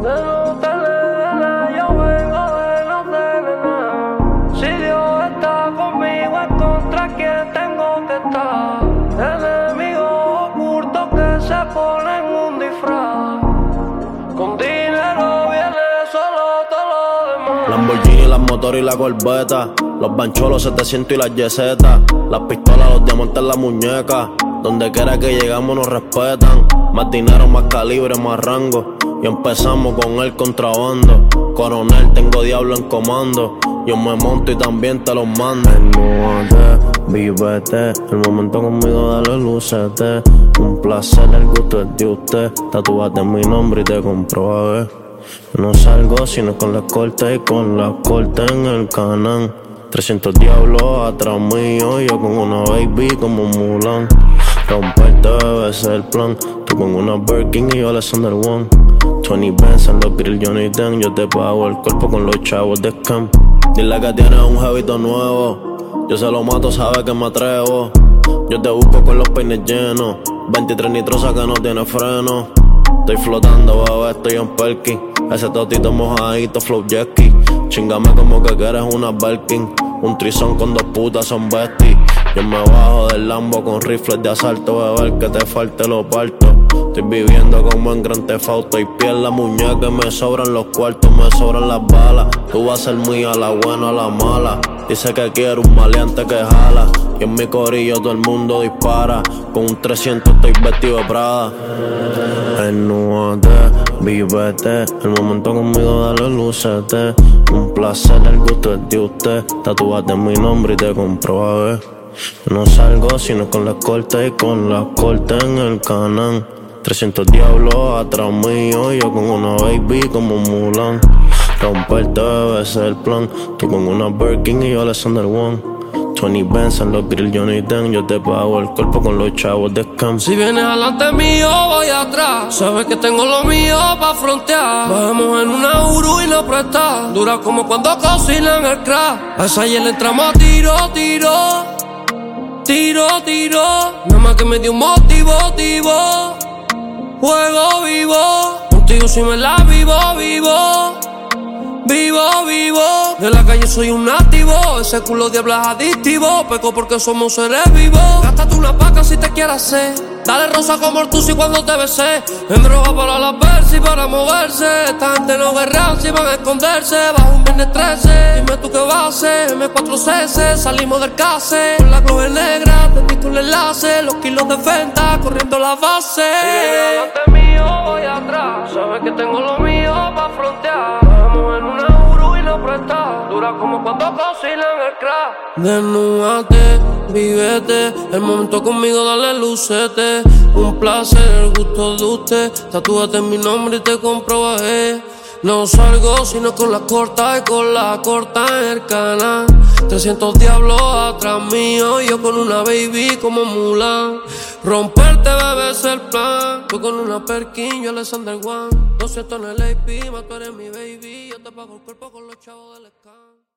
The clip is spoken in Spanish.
no te le yo vengo de no tener nada. Si Dios está conmigo, es contra quien tengo que estar. Enemigos ocultos que se ponen un disfraz. Con dinero viene solo todo lo demás. Lamborghini, las motores y la corbeta, los bancholos 700 y las yesetas, las pistolas, los diamantes en la muñeca. Donde quiera que llegamos nos respetan. Más dinero, más calibre, más rango. Y empezamos con el contrabando. Coronel, tengo diablo en comando. Yo me monto y también te los mando. Desnúdate, vívete, el momento conmigo dale lucete. Un placer, el gusto es de usted. Tatúate mi nombre y te comprobé. No salgo sino con la escolta y con la corte en el canal. 300 diablos atrás mío, yo con una baby como Mulan. Romperte debe ser el plan. Tú con una Birkin y yo Alexander Wang. 20 Benz en los grill Johnny Den. Yo te pago el cuerpo con los chavos de scam. Dile que tienes un jevito nuevo. Yo se lo mato, sabe que me atrevo. Yo te busco con los peines llenos. 23 nitrosa que no tiene freno. Estoy flotando, bebé, estoy en Perkin. Ese totito mojadito, flow jet ski. Chingame como que quieres una Birkin. Un trizón con dos putas son besties. Yo me bajo del Lambo con rifles de asalto. Beber que te falte lo parto. Estoy viviendo como en Gran Theft Auto. Y piel la muñeca y me sobran los cuartos, me sobran las balas. Tú vas a ser mía, la buena, la mala. Dice que quiero un maleante que jala. Y en mi corillo todo el mundo dispara. Con un 300 estoy vestido de Prada. Desnúdate, vívete, el momento conmigo dale lucete. Un placer, el gusto es de usted. Tatúate mi nombre y te comprobé. No salgo sino con la escolta y con la corte en el canal. 300 diablos atrás mío, yo con una baby como Mulan. Romperte debe ser el plan. Tú con una Birkin y yo Alexander Wang. 20 Benz en los grill Johnny Den. Yo te pago el cuerpo con los chavos de scam. Si vienes adelante mío, voy atrás. Sabes que tengo lo mío pa' frontear. Bajemos en una Uru y no presta. Dura como cuando cocinan el crack. A esa y le entramos a tiro. Nada más que me dio un motivo. Juego vivo. Contigo si me la vivo. De la calle soy un nativo. Ese culo diablo es adictivo. Peco porque somos seres vivos. Gástate una paca si te quieres hacer. Dale rosa como el tusi cuando te besé. En droga para las versi y para moverse. Esta gente no guerrea si van a esconderse. Bajo un viernes 13. Dime tú qué vas a hacer. M4CS, salimos del case. Con la globe negra, te diste un enlace. Los kilos de venta, corriendo la base. Si vienes delante mío, voy atrás. Sabes que tengo lo mío pa' frontear. Vamos en una Uru y no presta. Dura como cuando cocinan el crack. Desnúdate, vívete, el momento conmigo dale lucete. Un placer, el gusto de usted. Tatúate mi nombre y te comprobé. No salgo sino con la corta y con la corta en el canal. 300 diablos atrás mío, yo con una baby como Mulan. Romperte bebé es el plan. Tú con una Perkin, yo Alexander Wang. 200 en el AP, más tú eres mi baby. Yo te pago el cuerpo con los chavos del scam.